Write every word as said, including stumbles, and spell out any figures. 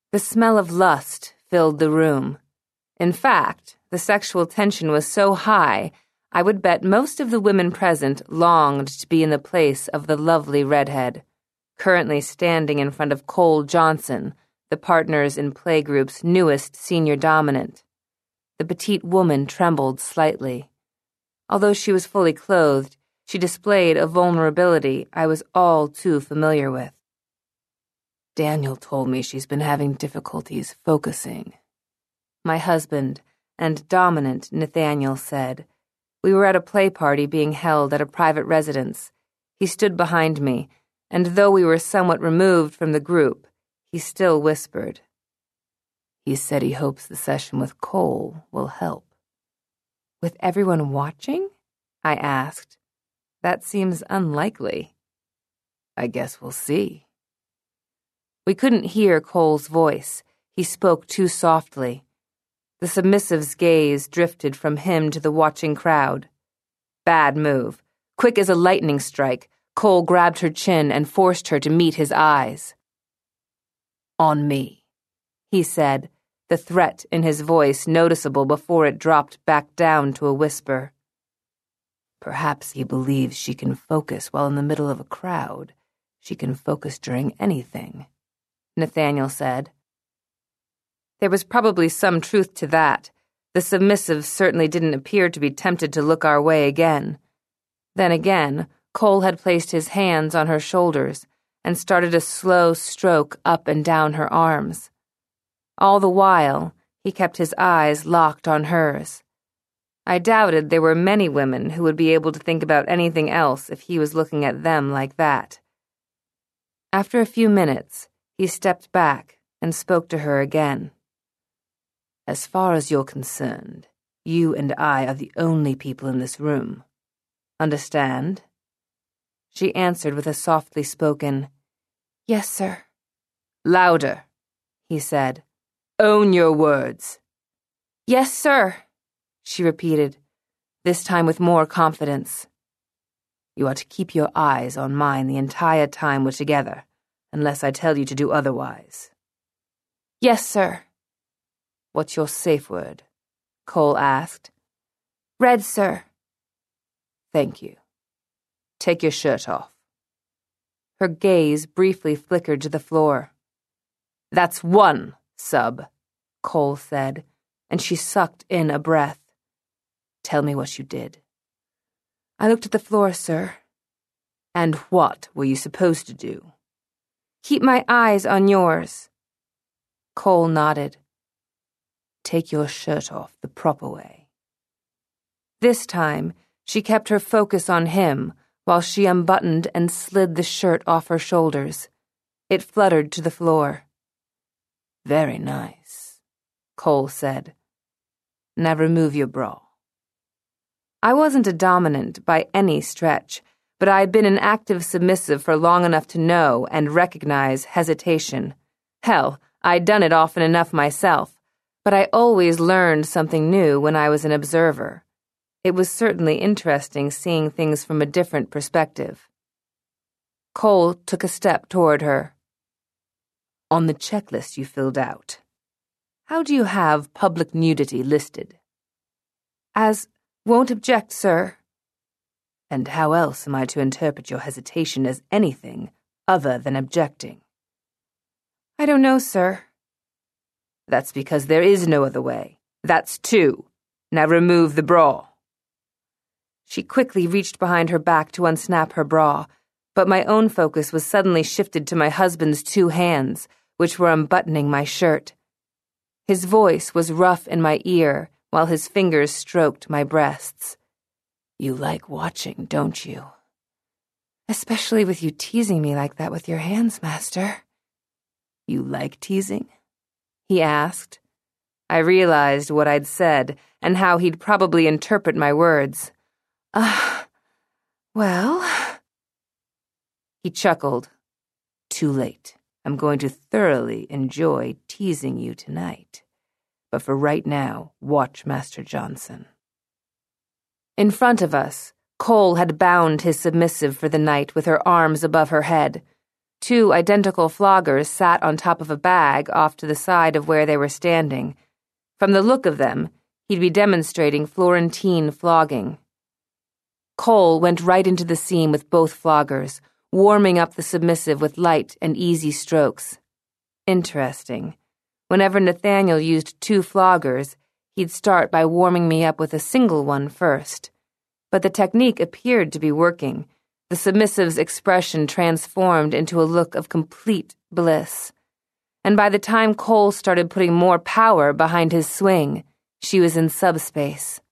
The smell of lust filled the room. In fact, the sexual tension was so high, I would bet most of the women present longed to be in the place of the lovely redhead, currently standing in front of Cole Johnson, the partners in Playgroup's newest senior dominant. The petite woman trembled slightly. Although she was fully clothed, she displayed a vulnerability I was all too familiar with. Daniel told me she's been having difficulties focusing. My husband and dominant Nathaniel said. We were at a play party being held at a private residence. He stood behind me, and though we were somewhat removed from the group, he still whispered. He said he hopes the session with Cole will help. With everyone watching? I asked. That seems unlikely. I guess we'll see. We couldn't hear Cole's voice. He spoke too softly. The submissive's gaze drifted from him to the watching crowd. Bad move. Quick as a lightning strike, Cole grabbed her chin and forced her to meet his eyes. On me, he said, the threat in his voice noticeable before it dropped back down to a whisper. Perhaps he believes she can focus while in the middle of a crowd. She can focus during anything, Nathaniel said. There was probably some truth to that. The submissive certainly didn't appear to be tempted to look our way again. Then again, Cole had placed his hands on her shoulders and started a slow stroke up and down her arms. All the while, he kept his eyes locked on hers. I doubted there were many women who would be able to think about anything else if he was looking at them like that. After a few minutes, he stepped back and spoke to her again. As far as you're concerned, you and I are the only people in this room. Understand? She answered with a softly spoken, Yes, sir. Louder, he said. Own your words. Yes, sir, she repeated, this time with more confidence. You are to keep your eyes on mine the entire time we're together, unless I tell you to do otherwise. Yes, sir. What's your safe word? Cole asked. Red, sir. Thank you. Take your shirt off. Her gaze briefly flickered to the floor. That's one, sub, Cole said, and she sucked in a breath. Tell me what you did. I looked at the floor, sir. And what were you supposed to do? Keep my eyes on yours. Cole nodded. Take your shirt off the proper way. This time, she kept her focus on him while she unbuttoned and slid the shirt off her shoulders. It fluttered to the floor. Very nice, Cole said. Now remove your bra. I wasn't a dominant by any stretch, but I had been an active submissive for long enough to know and recognize hesitation. Hell, I'd done it often enough myself, but I always learned something new when I was an observer. It was certainly interesting seeing things from a different perspective. Cole took a step toward her. On the checklist you filled out, how do you have public nudity listed? As, won't object, sir. And how else am I to interpret your hesitation as anything other than objecting? I don't know, sir. That's because there is no other way. That's two. Now remove the bra. She quickly reached behind her back to unsnap her bra, but my own focus was suddenly shifted to my husband's two hands, which were unbuttoning my shirt. His voice was rough in my ear, while his fingers stroked my breasts. You like watching, don't you? Especially with you teasing me like that with your hands, Master. You like teasing? He asked. I realized what I'd said and how he'd probably interpret my words. Ah, uh, well... He chuckled. Too late. I'm going to thoroughly enjoy teasing you tonight. But for right now, watch Master Johnson. In front of us, Cole had bound his submissive for the night with her arms above her head. Two identical floggers sat on top of a bag off to the side of where they were standing. From the look of them, he'd be demonstrating Florentine flogging. Cole went right into the seam with both floggers, warming up the submissive with light and easy strokes. Interesting. Whenever Nathaniel used two floggers, he'd start by warming me up with a single one first. But the technique appeared to be working. The submissive's expression transformed into a look of complete bliss. And by the time Cole started putting more power behind his swing, she was in subspace.